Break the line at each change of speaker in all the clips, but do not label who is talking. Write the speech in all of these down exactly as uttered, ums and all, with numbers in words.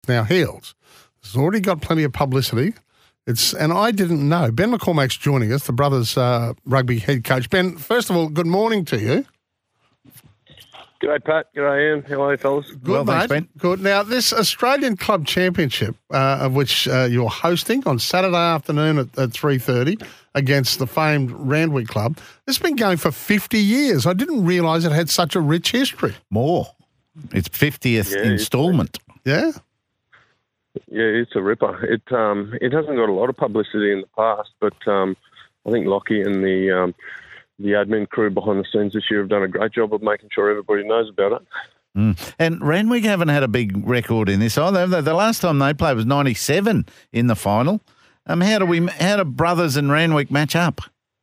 now healed. It's already got plenty of publicity. It's and I didn't know. Ben McCormack's joining us, the Brothers uh, rugby head coach. Ben, first of all, good morning to you.
G'day, Pat. G'day, Ian. How are you, fellas?
Good,
well,
mate.
thanks, Ben.
Good. Now, this Australian Club Championship, uh, of which uh, you're hosting on Saturday afternoon at, at three thirty against the famed Randwick Club, this has been going for fifty years. I didn't realise it had such a rich history.
More. It's fiftieth
Yeah,
instalment.
Yeah?
Yeah, it's a ripper. It um, it hasn't got a lot of publicity in the past, but um, I think Lockie and the um, the admin crew behind the scenes this year have done a great job of making sure everybody knows about it.
Mm. And Randwick haven't had a big record in this either. The, the last time they played was ninety-seven in the final. Um, how do we? How do Brothers and Randwick match up?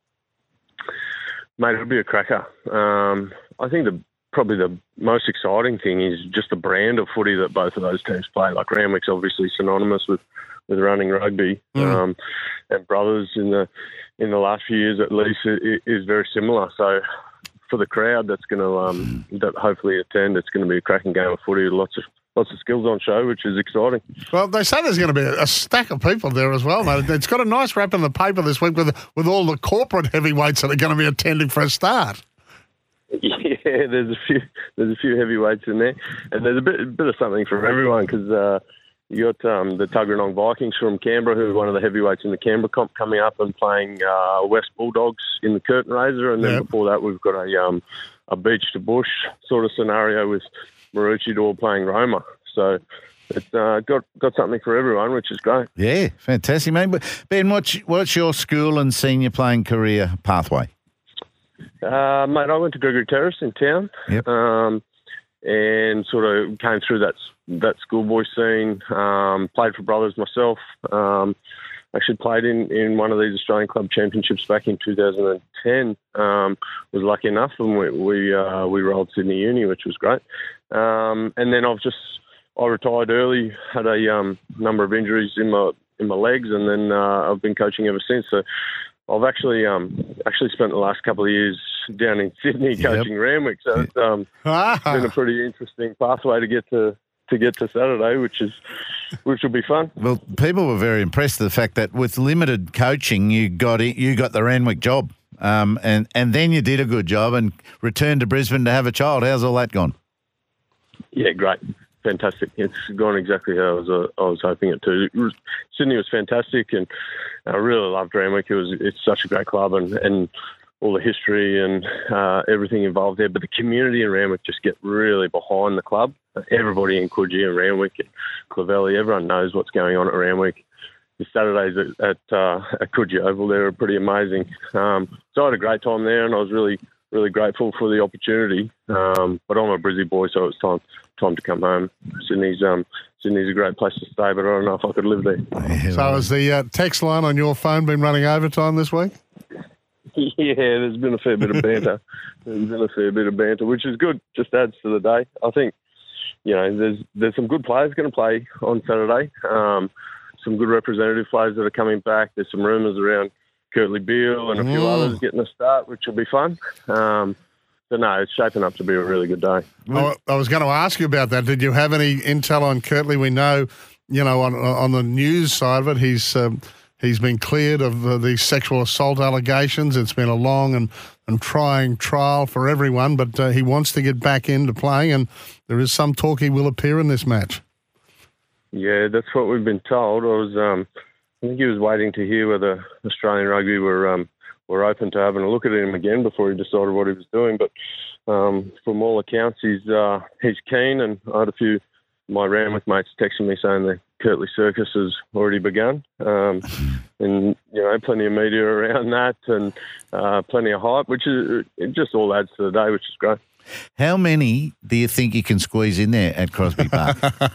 Mate, it'll be a cracker. Um, I think the probably the most exciting thing is just the brand of footy that both of those teams play. Like Randwick's obviously synonymous with, with running rugby,
Mm.
um, and Brothers in the in the last few years at least is, is very similar. So for the crowd that's going to um, that hopefully attend, it's going to be a cracking game of footy. Lots of lots of skills on show, which is exciting.
Well, they say there's going to be a stack of people there as well, mate. It's got a nice wrap in the paper this week with with all the corporate heavyweights that are going to be attending for a start.
Yeah, there's a few there's a few heavyweights in there, and there's a bit a bit of something for everyone because uh, you got um, the Tuggeranong Vikings from Canberra, who are one of the heavyweights in the Canberra comp, coming up and playing uh, West Bulldogs in the Curtin Raiser, and then
Yep.
before that we've got a um, a beach to bush sort of scenario with Maroochydore playing Roma. So it's uh, got got something for everyone, which is great.
Yeah, fantastic, mate. But Ben, what's what's your school and senior playing career pathway?
Uh, mate, I went to Gregory Terrace in town,
Yep.
um, and sort of came through that that schoolboy scene. Um, played for Brothers myself. Um, actually played in, in one of these Australian Club Championships back in two thousand ten. Um, was lucky enough, and we we, uh, we rolled Sydney Uni, which was great. Um, and then I've just I retired early, had a um, number of injuries in my in my legs, and then uh, I've been coaching ever since. So I've actually um, actually spent the last couple of years down in Sydney
Yep.
coaching Randwick. So it's um,
Ah.
been a pretty interesting pathway to get to to get to Saturday, which is which will be fun.
Well, people were very impressed with the fact that with limited coaching, you got it, you got the Randwick job, um, and and then you did a good job and returned to Brisbane to have a child. How's all that gone?
Yeah, great. Fantastic. It's gone exactly how I was, uh, I was hoping it to. It was, Sydney was fantastic, and I really loved Randwick. It was it's such a great club, and, and all the history and uh, everything involved there. But the community in Randwick just get really behind the club. Everybody in Coogee and Randwick, and Clovelly, everyone knows what's going on at Randwick. The Saturdays at at, uh, at Coogee Oval, they were pretty amazing. Um, so I had a great time there, and I was really really grateful for the opportunity. Um, but I'm a Brizzy boy, so it's time time to come home. Sydney's um, Sydney's a great place to stay, but I don't know if I could live there.
So has the uh, text line on your phone been running overtime this week?
Yeah, there's been a fair bit of banter. There's been a fair bit of banter, which is good. Just adds to the day. I think, you know, there's there's some good players going to play on Saturday. Um, some good representative players that are coming back. There's some rumours around Kurtley Beale and a few
Mm.
others getting a start, which will be fun. Um, so, no, it's shaping up to be a really good day.
I, I was going to ask you about that. Did you have any intel on Kurtley? We know, you know, on on the news side of it, he's um, he's been cleared of uh, these sexual assault allegations. It's been a long and, and trying trial for everyone, but uh, he wants to get back into playing, and there is some talk he will appear in this match.
Yeah, that's what we've been told. I was, um, I think he was waiting to hear whether Australian Rugby were um, were open to having a look at him again before he decided what he was doing. But um, from all accounts, he's uh, he's keen, and I had a few of my Randwick mates texting me saying the Kurtley Circus has already begun, um, and you know, plenty of media around that, and uh, plenty of hype, which is it just all adds to the day, which is great.
How many do you think you can squeeze in there at Crosby Park?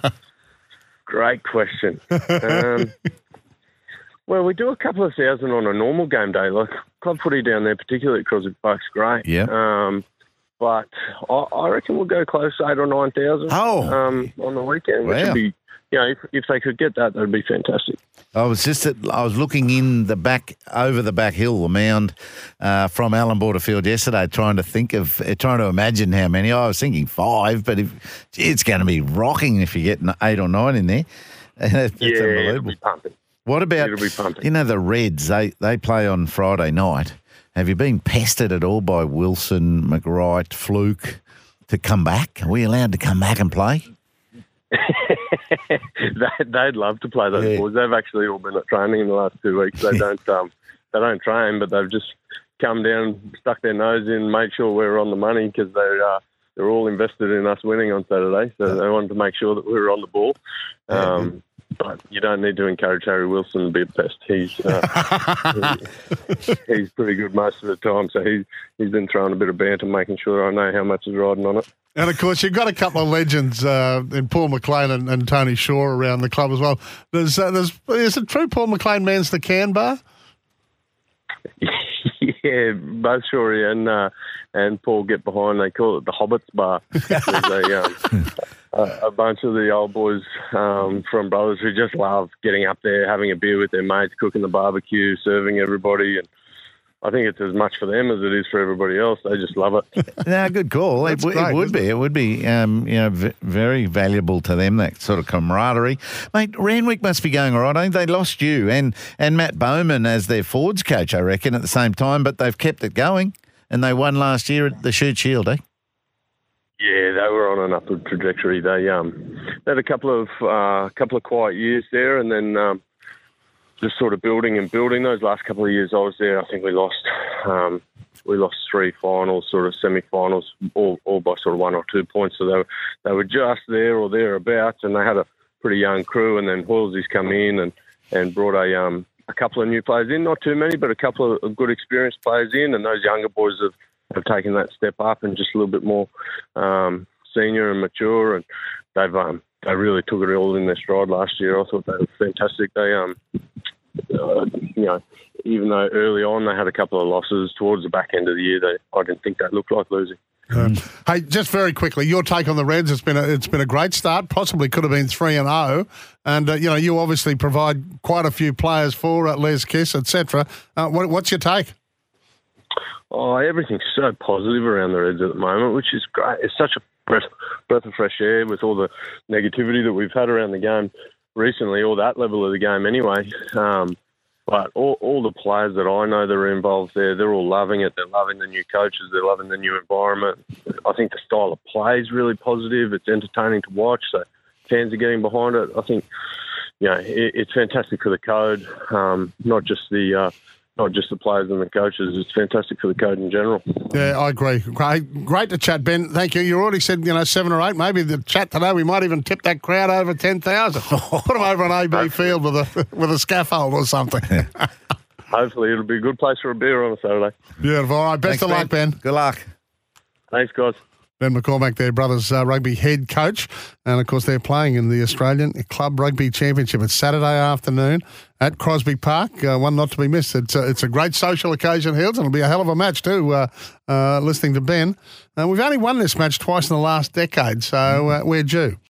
Great question. Um, well, we do a couple of thousand on a normal game day. Like club footy down there, particularly at Crosby Park's great.
Yeah.
Um, but I, I reckon we'll go close to eight or nine thousand.
Oh.
Um, on the weekend, which
Wow.
would be you know, if, if they could get that, that'd be fantastic.
I was just at, I was looking in the back over the back hill, the mound uh, from Allan Border Field yesterday, trying to think of, uh, trying to imagine how many. I was thinking five, but if, gee, it's going to be rocking if you get eight or nine in there. That's
yeah,
unbelievable.
it'll be pumping.
What about,
It'll be pumping.
you know, the Reds? They they play on Friday night. Have you been pestered at all by Wilson, McWright, Fluke to come back? Are we allowed to come back and play?
they, they'd love to play those
Yeah.
boys. They've actually all been at training in the last two weeks. They don't um, they don't train, but they've just come down, stuck their nose in, made sure we're on the money because they're uh, they're all invested in us winning on Saturday. So they wanted to make sure that we were on the ball. Um, but you don't need to encourage Harry Wilson to be a pest. He's uh, he, he's pretty good most of the time. So he he's been throwing a bit of banter, making sure I know how much is riding on it.
And, of course, you've got a couple of legends uh, in Paul McLean and, and Tony Shaw around the club as well. There's, uh, there's, is it true Paul McLean mans the can bar?
Yeah, both Shorey and uh, and Paul get behind. They call it the Hobbits Bar. There's a, um, a, a bunch of the old boys um, from Brothers who just love getting up there, having a beer with their mates, cooking the barbecue, serving everybody. And I think it's as much for them as it is for everybody else. They just love it.
No, good call. It,
That's
w-
great,
it would
isn't
be.
it?
It would be, um, you know, v- very valuable to them, that sort of camaraderie. Mate, Randwick must be going all right. I think they lost you and, and Matt Bowman as their forwards coach, I reckon, at the same time, but they've kept it going, and they won last year at the Shute Shield, eh?
Yeah, they were on an upward trajectory. They um they had a couple of uh, couple of quiet years there, and then um, just sort of building and building. Those last couple of years I was there, I think we lost um, we lost three finals, sort of semi-finals, all, all by sort of one or two points. So they were, they were just there or thereabouts, and they had a pretty young crew. And then Hoylesy's come in and, and brought a um a couple of new players in, not too many, but a couple of good experienced players in, and those younger boys have, have taken that step up and just a little bit more um, senior and mature, and they've um, they really took it all in their stride last year. I thought they were fantastic. They um uh, you know, even though early on they had a couple of losses towards the back end of the year, they I didn't think they looked like losing.
Um, hey, just very quickly, your take on the Reds. It's been a, it's been a great start. Possibly could have been three and zero, and uh, you know you obviously provide quite a few players for uh, Les Kiss, et cetera. Uh, what, what's your take?
Oh, everything's so positive around the Reds at the moment, which is great. It's such a breath, breath of fresh air with all the negativity that we've had around the game recently, or that level of the game anyway. Um, but all, all the players that I know that are involved there, they're all loving it. They're loving the new coaches. They're loving the new environment. I think the style of play is really positive. It's entertaining to watch, so fans are getting behind it. I think, you know, it, it's fantastic for the code, um, not just the uh, not just the players and the coaches. It's fantastic for the code in general.
Yeah, I agree. Great, great to chat, Ben. Thank you. You already said, you know, seven or eight. Maybe the chat today, we might even tip that crowd over ten thousand. Put them over on A B Field with a with a scaffold or something.
Hopefully it'll be a good place for a beer on a Saturday.
Beautiful. All right, best
Thanks,
of luck, Ben.
Good luck.
Thanks, guys.
Ben McCormack, their brothers uh, rugby head coach. And, of course, they're playing in the Australian Club Rugby Championship. It's Saturday afternoon at Crosby Park. Uh, one not to be missed. It's a, it's a great social occasion, Hills, and it'll be a hell of a match too, uh, uh, listening to Ben. Uh, we've only won this match twice in the last decade, so uh, we're due.